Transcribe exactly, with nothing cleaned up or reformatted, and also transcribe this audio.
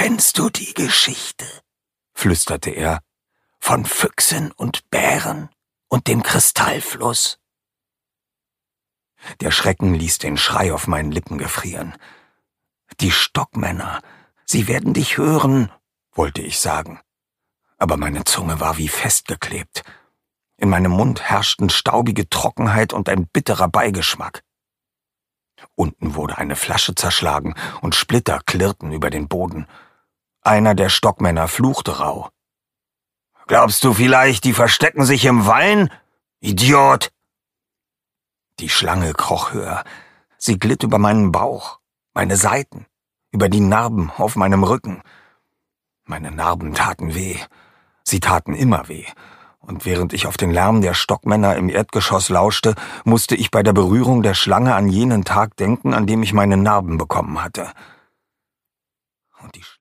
»Kennst du die Geschichte?« flüsterte er, »von Füchsen und Bären und dem Kristallfluss?« Der Schrecken ließ den Schrei auf meinen Lippen gefrieren. »Die Stockmänner, sie werden dich hören«, wollte ich sagen. Aber meine Zunge war wie festgeklebt. In meinem Mund herrschten staubige Trockenheit und ein bitterer Beigeschmack. Unten wurde eine Flasche zerschlagen und Splitter klirrten über den Boden. Einer der Stockmänner fluchte rauh. »Glaubst du vielleicht, die verstecken sich im Wein? Idiot!« Die Schlange kroch höher. Sie glitt über meinen Bauch, meine Seiten, über die Narben auf meinem Rücken. Meine Narben taten weh. Sie taten immer weh. Und während ich auf den Lärm der Stockmänner im Erdgeschoss lauschte, musste ich bei der Berührung der Schlange an jenen Tag denken, an dem ich meine Narben bekommen hatte. Und die